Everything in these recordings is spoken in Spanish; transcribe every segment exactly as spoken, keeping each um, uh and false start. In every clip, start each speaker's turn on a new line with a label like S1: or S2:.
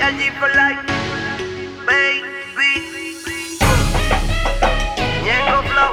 S1: G for life, baby. Ñengo Flow.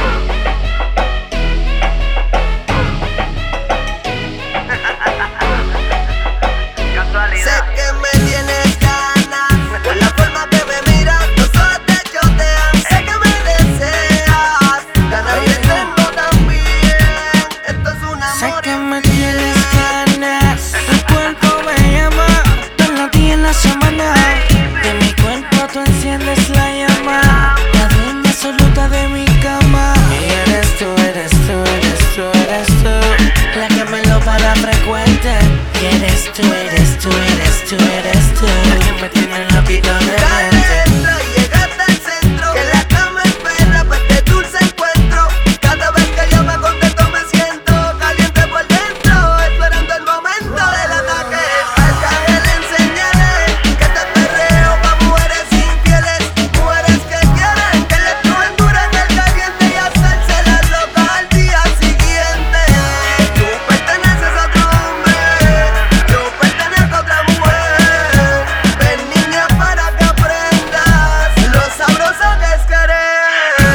S1: Casualidad.
S2: Sé que me tienes ganas por la forma que me miras, los ojos te chotean. Sé que me deseas, ganas te tengo también. Esto es un amor.
S3: Sé que me tienes ganas, tu cuerpo me llama, todos los días en la semana. De mi cuerpo tú enciendes la llama, la dueña absoluta de mi cama. Y eres tú, eres tú, eres tú, eres tú, la que me lo para frecuente. Y eres tú, eres tú, eres tú, eres tú, la que me tiene loquito de
S2: Dale,
S3: mente.
S2: entra y llegaste al centro, que la cama espera pa' este dulce encuentro. Cada vez que yo me contesto me siento caliente por dentro, esperando el momento del ataque. Al caer le enseñaré que este perreo pa' mujeres infieles, mujeres que quieren que le estrujen dura en el caliente y hacerse las locas al día siguiente. Tú perteneces a otro hombre, yo pertenezco a otra mujer. Ven niña para que aprendas lo sabroso que es querer.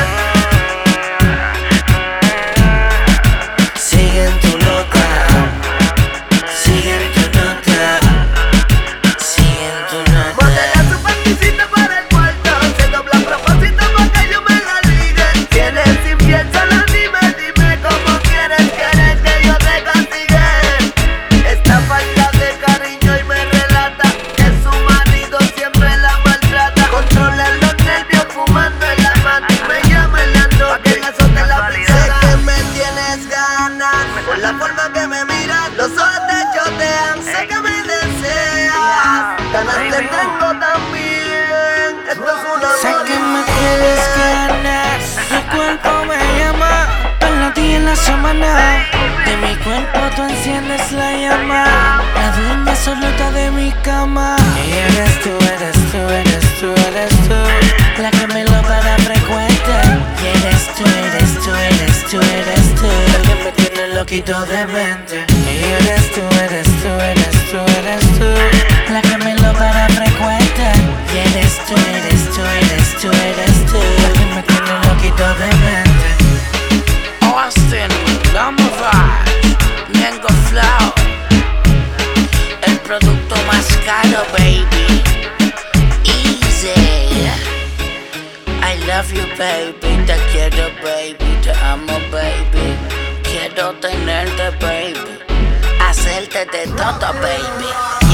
S3: Sigue en tu nota, sigue en tu nota, sigue en tu nota.
S2: Modela su panticita para el cuarto, se dobla a propósito pa' que yo me la ligue. Tienes infiel, solo dime, dime cómo quieres, quieres que yo te castigue. Esta falta de cariño y me relata que su marido siempre la maltrata. Controla los nervios fumando en la mata y me llama en la noche que azote la pisada. Sé que me tienes ganas por la forma que me miras, los ojos te chotean. Sé que me deseas, ganas te tengo también. Esto es un amor.
S3: Sé que me tienes ganas, tu cuerpo me llama, todos los días en la semana. De mi cuerpo tú enciendes la llama, la dueña absoluta de mi cama. Y eres tú, eres tú, eres tú, eres tú, la que me lo para frecuente. Y eres tú, eres tú, eres tú, eres tú, la que me tiene loquito de mente. Y eres tú, eres tú, eres tú, eres tú, la que me lo para frecuente. Y eres tú, eres tú, eres tú, eres tú, la que me tiene loquito de mente. Austin, Lama Vibes, Ñengo Flow, el producto más caro, baby. Easy. I love you, baby. Te quiero, baby. Te amo, baby. Quiero tenerte, baby. Hacerte de todo, baby.